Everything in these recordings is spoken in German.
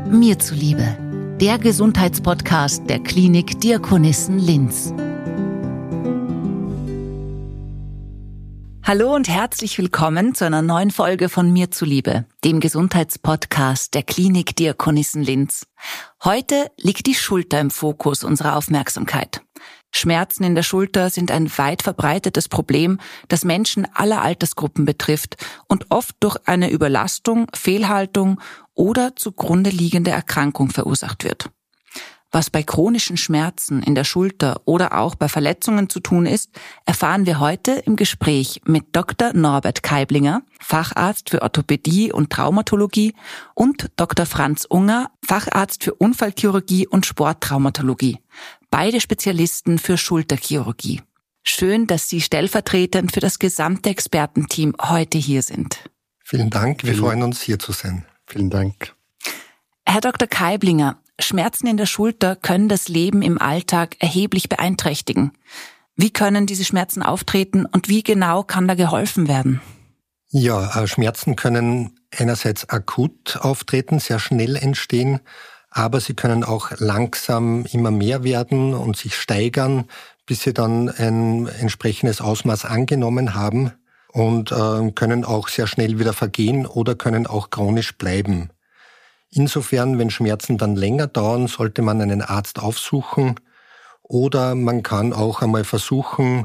Mir zuliebe, der Gesundheitspodcast der Klinik Diakonissen Linz. Hallo und herzlich willkommen zu einer neuen Folge von Mir zuliebe, dem Gesundheitspodcast der Klinik Diakonissen Linz. Heute liegt die Schulter im Fokus unserer Aufmerksamkeit. Schmerzen in der Schulter sind ein weit verbreitetes Problem, das Menschen aller Altersgruppen betrifft und oft durch eine Überlastung, Fehlhaltung oder zugrunde liegende Erkrankung verursacht wird. Was bei chronischen Schmerzen in der Schulter oder auch bei Verletzungen zu tun ist, erfahren wir heute im Gespräch mit Dr. Norbert Keiblinger, Facharzt für Orthopädie und Traumatologie, und Dr. Franz Unger, Facharzt für Unfallchirurgie und Sporttraumatologie. Beide Spezialisten für Schulterchirurgie. Schön, dass Sie stellvertretend für das gesamte Expertenteam heute hier sind. Vielen Dank, wir freuen uns, hier zu sein. Vielen Dank. Herr Dr. Keiblinger, Schmerzen in der Schulter können das Leben im Alltag erheblich beeinträchtigen. Wie können diese Schmerzen auftreten und wie genau kann da geholfen werden? Ja, Schmerzen können einerseits akut auftreten, sehr schnell entstehen, aber sie können auch langsam immer mehr werden und sich steigern, bis sie dann ein entsprechendes Ausmaß angenommen haben und können auch sehr schnell wieder vergehen oder können auch chronisch bleiben. Insofern, wenn Schmerzen dann länger dauern, sollte man einen Arzt aufsuchen oder man kann auch einmal versuchen,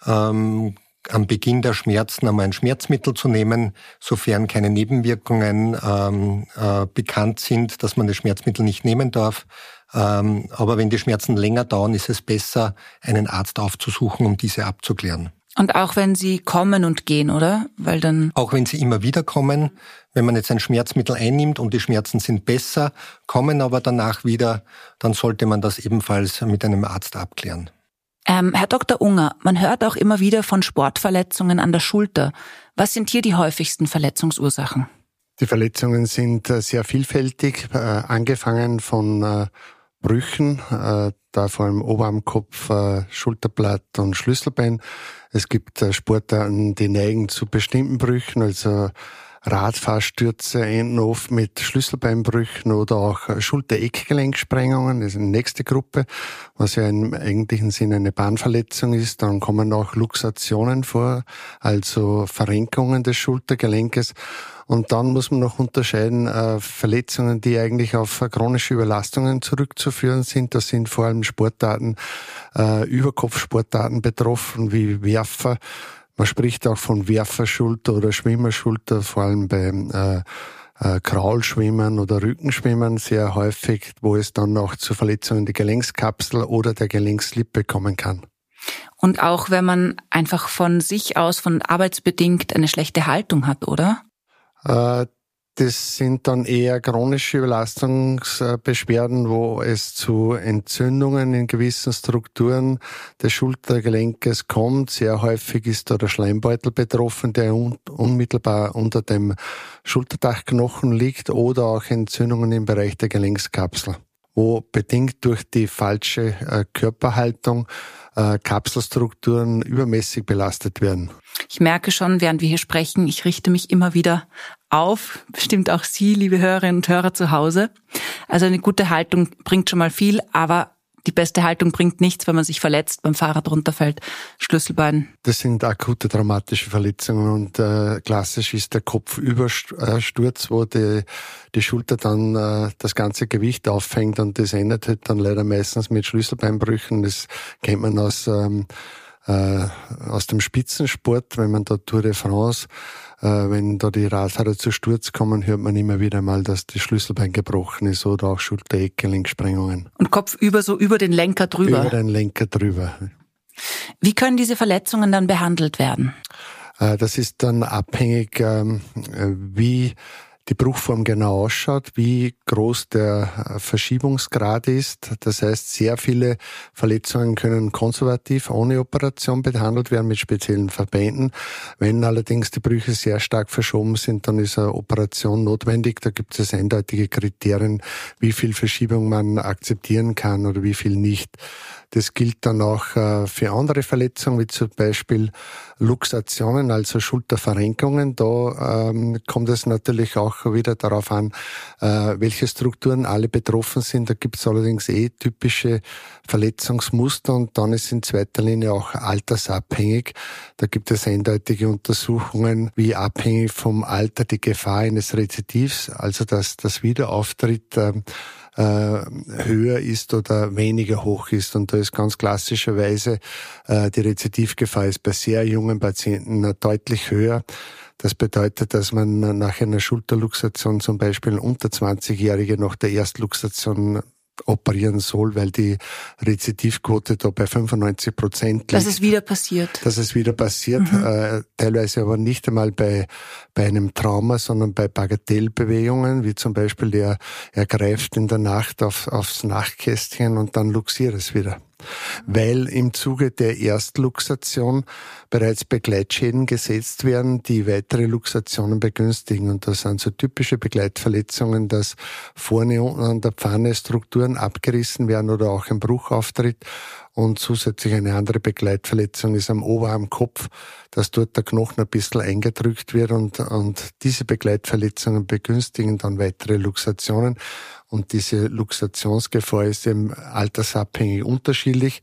am Beginn der Schmerzen einmal ein Schmerzmittel zu nehmen, sofern keine Nebenwirkungen bekannt sind, dass man das Schmerzmittel nicht nehmen darf. Aber wenn die Schmerzen länger dauern, ist es besser, einen Arzt aufzusuchen, um diese abzuklären. Und auch wenn sie kommen und gehen, oder? Weil dann auch wenn sie immer wieder kommen, wenn man jetzt ein Schmerzmittel einnimmt und die Schmerzen sind besser, kommen aber danach wieder, dann sollte man das ebenfalls mit einem Arzt abklären. Herr Dr. Unger, man hört auch immer wieder von Sportverletzungen an der Schulter. Was sind hier die häufigsten Verletzungsursachen? Die Verletzungen sind sehr vielfältig, angefangen von Brüchen, da vor allem Oberarmkopf, Schulterblatt und Schlüsselbein. Es gibt Sportarten, die neigen zu bestimmten Brüchen, also Radfahrstürze enden oft mit Schlüsselbeinbrüchen oder auch Schulter-Eckgelenksprengungen, das ist eine nächste Gruppe, was ja im eigentlichen Sinne eine Bahnverletzung ist. Dann kommen auch Luxationen vor, also Verrenkungen des Schultergelenkes. Und dann muss man noch unterscheiden, Verletzungen, die eigentlich auf chronische Überlastungen zurückzuführen sind. Das sind vor allem Sportarten, Überkopfsportarten betroffen, wie Werfer. Man spricht auch von Werferschulter oder Schwimmerschulter, vor allem beim Kraulschwimmen oder Rückenschwimmen sehr häufig, wo es dann auch zu Verletzungen der Gelenkskapsel oder der Gelenkslippe kommen kann. Und auch wenn man einfach von sich aus, von arbeitsbedingt eine schlechte Haltung hat, oder? Das sind dann eher chronische Überlastungsbeschwerden, wo es zu Entzündungen in gewissen Strukturen des Schultergelenkes kommt. Sehr häufig ist da der Schleimbeutel betroffen, der unmittelbar unter dem Schulterdachknochen liegt, oder auch Entzündungen im Bereich der Gelenkskapsel, wo bedingt durch die falsche Körperhaltung Kapselstrukturen übermäßig belastet werden. Ich merke schon, während wir hier sprechen, ich richte mich immer wieder auf, bestimmt auch Sie, liebe Hörerinnen und Hörer zu Hause. Also eine gute Haltung bringt schon mal viel, aber die beste Haltung bringt nichts, wenn man sich verletzt, beim Fahrrad runterfällt, Schlüsselbein. Das sind akute traumatische Verletzungen und klassisch ist der Kopfübersturz, wo die Schulter dann das ganze Gewicht auffängt, und das endet halt dann leider meistens mit Schlüsselbeinbrüchen. Das kennt man aus dem Spitzensport, wenn man da Tour de France, wenn da die Radfahrer zu Sturz kommen, hört man immer wieder mal, dass das Schlüsselbein gebrochen ist oder auch Schulter-Eckgelenksprengungen. Und kopfüber, so über den Lenker drüber? Über den Lenker drüber. Wie können diese Verletzungen dann behandelt werden? Das ist dann abhängig, wie die Bruchform genau ausschaut, wie groß der Verschiebungsgrad ist. Das heißt, sehr viele Verletzungen können konservativ ohne Operation behandelt werden mit speziellen Verbänden. Wenn allerdings die Brüche sehr stark verschoben sind, dann ist eine Operation notwendig. Da gibt es eindeutige Kriterien, wie viel Verschiebung man akzeptieren kann oder wie viel nicht. Das gilt dann auch für andere Verletzungen, wie zum Beispiel Luxationen, also Schulterverrenkungen. Da kommt es natürlich auch wieder darauf an, welche Strukturen alle betroffen sind. Da gibt es allerdings typische Verletzungsmuster und dann ist in zweiter Linie auch altersabhängig. Da gibt es eindeutige Untersuchungen, wie abhängig vom Alter die Gefahr eines Rezidivs, also dass das Wiederauftritt höher ist oder weniger hoch ist. Und da ist ganz klassischerweise die Rezidivgefahr ist bei sehr jungen Patienten deutlich höher. Das bedeutet, dass man nach einer Schulterluxation zum Beispiel unter 20-Jährige nach der Erstluxation operieren soll, weil die Rezidivquote da bei 95% liegt. Dass es wieder passiert. Teilweise aber nicht einmal bei einem Trauma, sondern bei Bagatellbewegungen, wie zum Beispiel er greift in der Nacht aufs Nachtkästchen und dann luxiert es wieder. Weil im Zuge der Erstluxation bereits Begleitschäden gesetzt werden, die weitere Luxationen begünstigen. Und das sind so typische Begleitverletzungen, dass vorne unten an der Pfanne Strukturen abgerissen werden oder auch ein Bruch auftritt. Und zusätzlich eine andere Begleitverletzung ist am Oberarmkopf, dass dort der Knochen ein bisschen eingedrückt wird und diese Begleitverletzungen begünstigen dann weitere Luxationen. Und diese Luxationsgefahr ist eben altersabhängig unterschiedlich.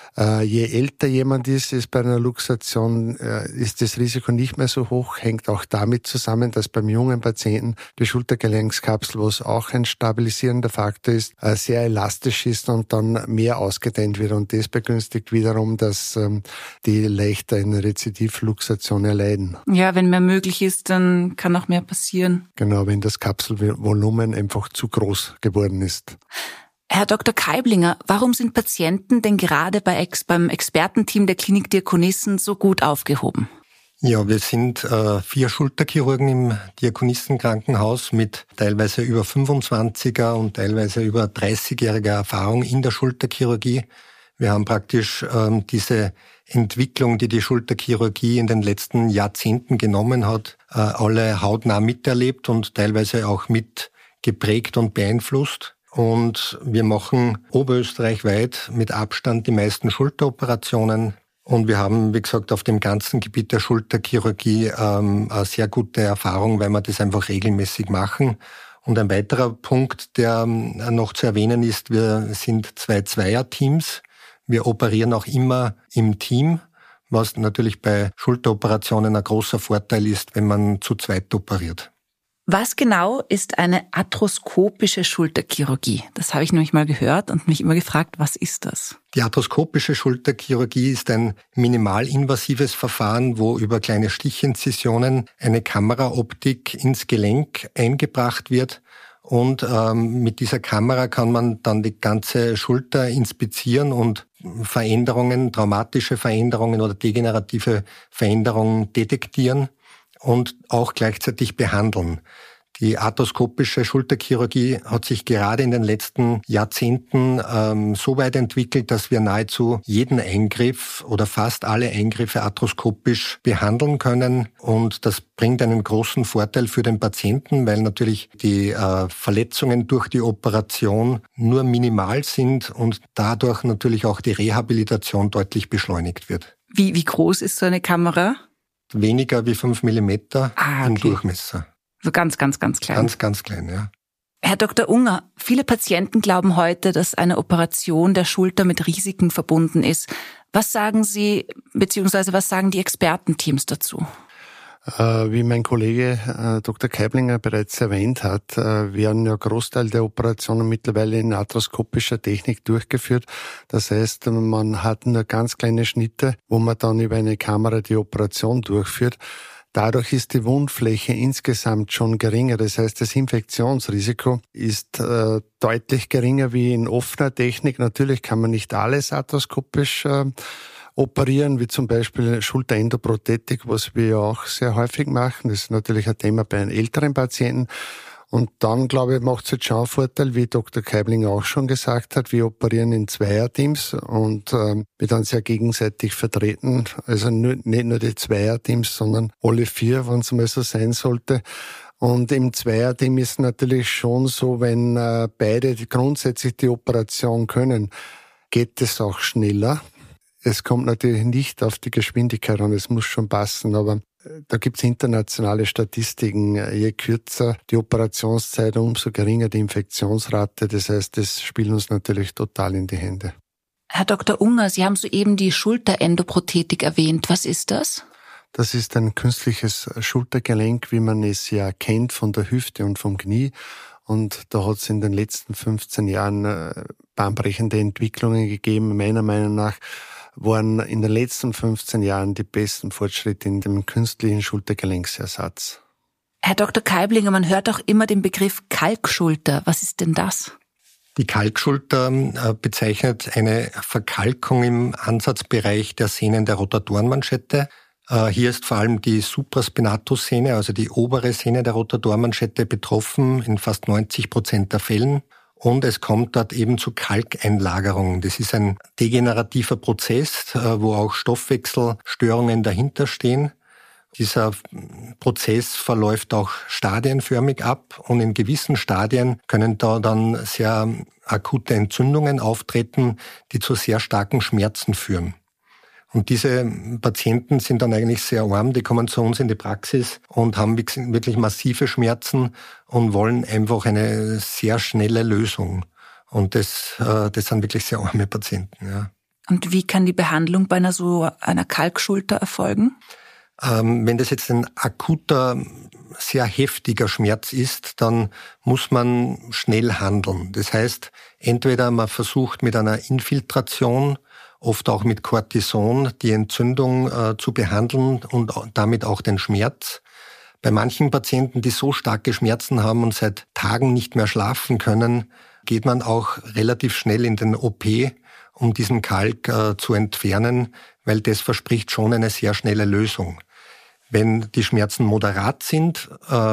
Je älter jemand ist bei einer Luxation, ist das Risiko nicht mehr so hoch, hängt auch damit zusammen, dass beim jungen Patienten die Schultergelenkskapsel, was auch ein stabilisierender Faktor ist, sehr elastisch ist und dann mehr ausgedehnt wird. Und das begünstigt wiederum, dass die leichter eine Rezidivluxation erleiden. Ja, wenn mehr möglich ist, dann kann auch mehr passieren. Genau, wenn das Kapselvolumen einfach zu groß geworden ist. Herr Dr. Keiblinger, warum sind Patienten denn gerade beim Expertenteam der Klinik Diakonissen so gut aufgehoben? Ja, wir sind 4 Schulterchirurgen im Diakonissenkrankenhaus mit teilweise über 25er und teilweise über 30-jähriger Erfahrung in der Schulterchirurgie. Wir haben praktisch diese Entwicklung, die die Schulterchirurgie in den letzten Jahrzehnten genommen hat, alle hautnah miterlebt und teilweise auch mit geprägt und beeinflusst. Und wir machen oberösterreichweit mit Abstand die meisten Schulteroperationen. Und wir haben, wie gesagt, auf dem ganzen Gebiet der Schulterchirurgie eine sehr gute Erfahrung, weil wir das einfach regelmäßig machen. Und ein weiterer Punkt, der noch zu erwähnen ist, wir sind 2 Zweierteams. Wir operieren auch immer im Team, was natürlich bei Schulteroperationen ein großer Vorteil ist, wenn man zu zweit operiert. Was genau ist eine arthroskopische Schulterchirurgie? Das habe ich nämlich mal gehört und mich immer gefragt, was ist das? Die arthroskopische Schulterchirurgie ist ein minimalinvasives Verfahren, wo über kleine Stichinzisionen eine Kameraoptik ins Gelenk eingebracht wird. Und mit dieser Kamera kann man dann die ganze Schulter inspizieren und Veränderungen, traumatische Veränderungen oder degenerative Veränderungen detektieren und auch gleichzeitig behandeln. Die arthroskopische Schulterchirurgie hat sich gerade in den letzten Jahrzehnten so weit entwickelt, dass wir nahezu jeden Eingriff oder fast alle Eingriffe arthroskopisch behandeln können. Und das bringt einen großen Vorteil für den Patienten, weil natürlich die Verletzungen durch die Operation nur minimal sind und dadurch natürlich auch die Rehabilitation deutlich beschleunigt wird. Wie groß ist so eine Kamera? Weniger wie 5 Millimeter im Durchmesser. So ganz, ganz, ganz klein. Ganz, ganz klein, ja. Herr Dr. Unger, viele Patienten glauben heute, dass eine Operation der Schulter mit Risiken verbunden ist. Was sagen Sie, beziehungsweise was sagen die Expertenteams dazu? Wie mein Kollege Dr. Keiblinger bereits erwähnt hat, werden ja Großteil der Operationen mittlerweile in arthroskopischer Technik durchgeführt. Das heißt, man hat nur ganz kleine Schnitte, wo man dann über eine Kamera die Operation durchführt. Dadurch ist die Wundfläche insgesamt schon geringer. Das heißt, das Infektionsrisiko ist deutlich geringer wie in offener Technik. Natürlich kann man nicht alles arthroskopisch operieren, wie zum Beispiel Schulterendoprothetik, was wir ja auch sehr häufig machen. Das ist natürlich ein Thema bei einem älteren Patienten. Und dann, glaube ich, macht es jetzt schon einen Vorteil, wie Dr. Keiblinger auch schon gesagt hat, wir operieren in Zweierteams und wir dann sehr gegenseitig vertreten. Also nicht nur die Zweierteams, sondern alle 4, wenn es mal so sein sollte. Und im Zweierteam ist natürlich schon so, wenn beide grundsätzlich die Operation können, geht es auch schneller. Es kommt natürlich nicht auf die Geschwindigkeit an, es muss schon passen, aber da gibt es internationale Statistiken. Je kürzer die Operationszeit, umso geringer die Infektionsrate. Das heißt, das spielt uns natürlich total in die Hände. Herr Dr. Unger, Sie haben soeben die Schulterendoprothetik erwähnt. Was ist das? Das ist ein künstliches Schultergelenk, wie man es ja kennt von der Hüfte und vom Knie. Und da hat es in den letzten 15 Jahren bahnbrechende Entwicklungen gegeben. Meiner Meinung nach waren in den letzten 15 Jahren die besten Fortschritte in dem künstlichen Schultergelenksersatz. Herr Dr. Keiblinger, man hört auch immer den Begriff Kalkschulter. Was ist denn das? Die Kalkschulter bezeichnet eine Verkalkung im Ansatzbereich der Sehnen der Rotatorenmanschette. Hier ist vor allem die Supraspinatus-Sehne, also die obere Sehne der Rotatorenmanschette, betroffen in fast 90% der Fällen. Und es kommt dort eben zu Kalkeinlagerungen. Das ist ein degenerativer Prozess, wo auch Stoffwechselstörungen dahinter stehen. Dieser Prozess verläuft auch stadienförmig ab und in gewissen Stadien können da dann sehr akute Entzündungen auftreten, die zu sehr starken Schmerzen führen. Und diese Patienten sind dann eigentlich sehr arm, die kommen zu uns in die Praxis und haben wirklich massive Schmerzen und wollen einfach eine sehr schnelle Lösung. Und das sind wirklich sehr arme Patienten, ja. Und wie kann die Behandlung bei einer Kalkschulter erfolgen? Wenn das jetzt ein akuter, sehr heftiger Schmerz ist, dann muss man schnell handeln. Das heißt, entweder man versucht mit einer Infiltration, oft auch mit Cortison, die Entzündung zu behandeln und damit auch den Schmerz. Bei manchen Patienten, die so starke Schmerzen haben und seit Tagen nicht mehr schlafen können, geht man auch relativ schnell in den OP, um diesen Kalk zu entfernen, weil das verspricht schon eine sehr schnelle Lösung. Wenn die Schmerzen moderat sind,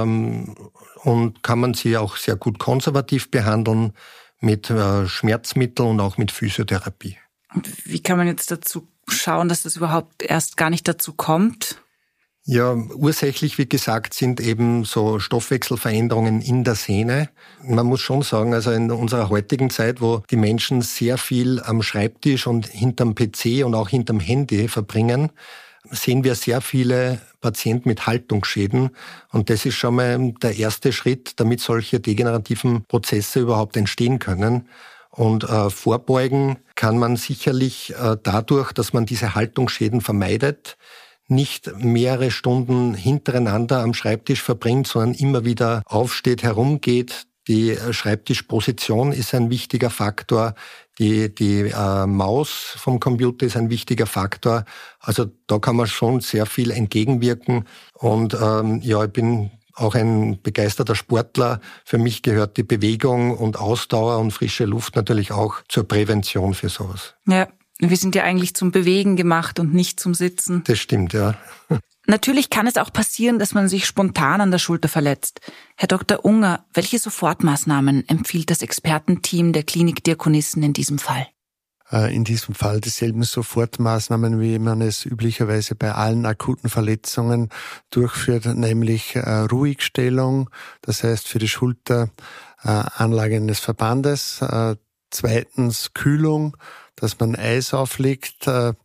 und kann man sie auch sehr gut konservativ behandeln mit Schmerzmitteln und auch mit Physiotherapie. Und wie kann man jetzt dazu schauen, dass das überhaupt erst gar nicht dazu kommt? Ja, ursächlich, wie gesagt, sind eben so Stoffwechselveränderungen in der Sehne. Man muss schon sagen, also in unserer heutigen Zeit, wo die Menschen sehr viel am Schreibtisch und hinterm PC und auch hinterm Handy verbringen, sehen wir sehr viele Patienten mit Haltungsschäden. Und das ist schon mal der erste Schritt, damit solche degenerativen Prozesse überhaupt entstehen können. Und vorbeugen kann man sicherlich dadurch, dass man diese Haltungsschäden vermeidet, nicht mehrere Stunden hintereinander am Schreibtisch verbringt, sondern immer wieder aufsteht, herumgeht. Die Schreibtischposition ist ein wichtiger Faktor. Die Maus vom Computer ist ein wichtiger Faktor. Also da kann man schon sehr viel entgegenwirken. Und ich bin auch ein begeisterter Sportler. Für mich gehört die Bewegung und Ausdauer und frische Luft natürlich auch zur Prävention für sowas. Ja, wir sind ja eigentlich zum Bewegen gemacht und nicht zum Sitzen. Das stimmt, ja. Natürlich kann es auch passieren, dass man sich spontan an der Schulter verletzt. Herr Dr. Unger, welche Sofortmaßnahmen empfiehlt das Expertenteam der Klinik Diakonissen in diesem Fall? In diesem Fall dieselben Sofortmaßnahmen, wie man es üblicherweise bei allen akuten Verletzungen durchführt, nämlich Ruhigstellung, das heißt für die Schulter Anlage eines Verbandes. Zweitens Kühlung, dass man Eis auflegt.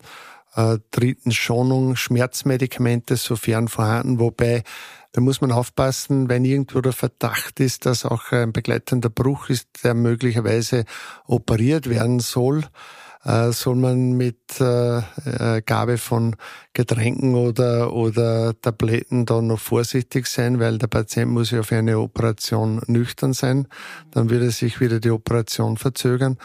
Drittens Schonung, Schmerzmedikamente, sofern vorhanden, wobei da muss man aufpassen, wenn irgendwo der Verdacht ist, dass auch ein begleitender Bruch ist, der möglicherweise operiert werden soll, soll man mit Gabe von Getränken oder Tabletten da noch vorsichtig sein, weil der Patient muss ja für eine Operation nüchtern sein. Dann würde sich wieder die Operation verzögern.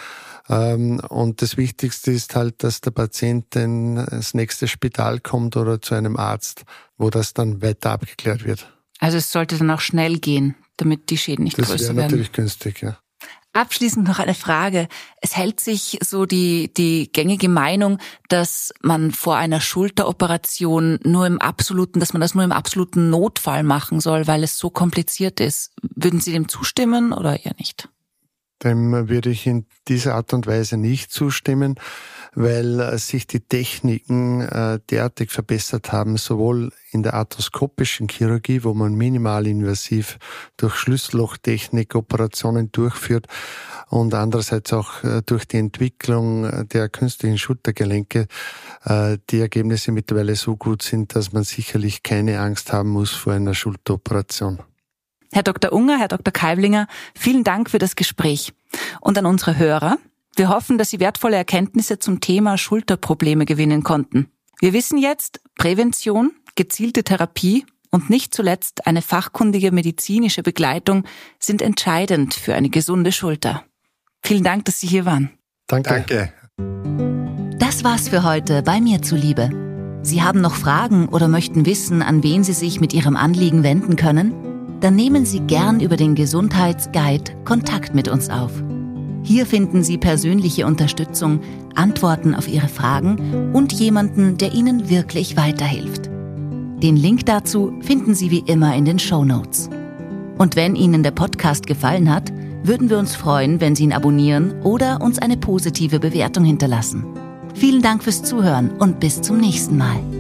Und das Wichtigste ist halt, dass der Patient ins nächste Spital kommt oder zu einem Arzt, wo das dann weiter abgeklärt wird. Also es sollte dann auch schnell gehen, damit die Schäden nicht größer werden. Das wäre natürlich günstig, ja. Abschließend noch eine Frage. Es hält sich so die gängige Meinung, dass man vor einer Schulteroperation dass man das nur im absoluten Notfall machen soll, weil es so kompliziert ist. Würden Sie dem zustimmen oder eher nicht? Dem würde ich in dieser Art und Weise nicht zustimmen, weil sich die Techniken derartig verbessert haben, sowohl in der arthroskopischen Chirurgie, wo man minimalinvasiv durch Schlüssellochtechnik Operationen durchführt, und andererseits auch durch die Entwicklung der künstlichen Schultergelenke die Ergebnisse mittlerweile so gut sind, dass man sicherlich keine Angst haben muss vor einer Schulteroperation. Herr Dr. Unger, Herr Dr. Kaiblinger, vielen Dank für das Gespräch. Und an unsere Hörer, wir hoffen, dass Sie wertvolle Erkenntnisse zum Thema Schulterprobleme gewinnen konnten. Wir wissen jetzt, Prävention, gezielte Therapie und nicht zuletzt eine fachkundige medizinische Begleitung sind entscheidend für eine gesunde Schulter. Vielen Dank, dass Sie hier waren. Danke. Das war's für heute bei Mir zuliebe. Sie haben noch Fragen oder möchten wissen, an wen Sie sich mit Ihrem Anliegen wenden können? Dann nehmen Sie gern über den Gesundheitsguide Kontakt mit uns auf. Hier finden Sie persönliche Unterstützung, Antworten auf Ihre Fragen und jemanden, der Ihnen wirklich weiterhilft. Den Link dazu finden Sie wie immer in den Shownotes. Und wenn Ihnen der Podcast gefallen hat, würden wir uns freuen, wenn Sie ihn abonnieren oder uns eine positive Bewertung hinterlassen. Vielen Dank fürs Zuhören und bis zum nächsten Mal.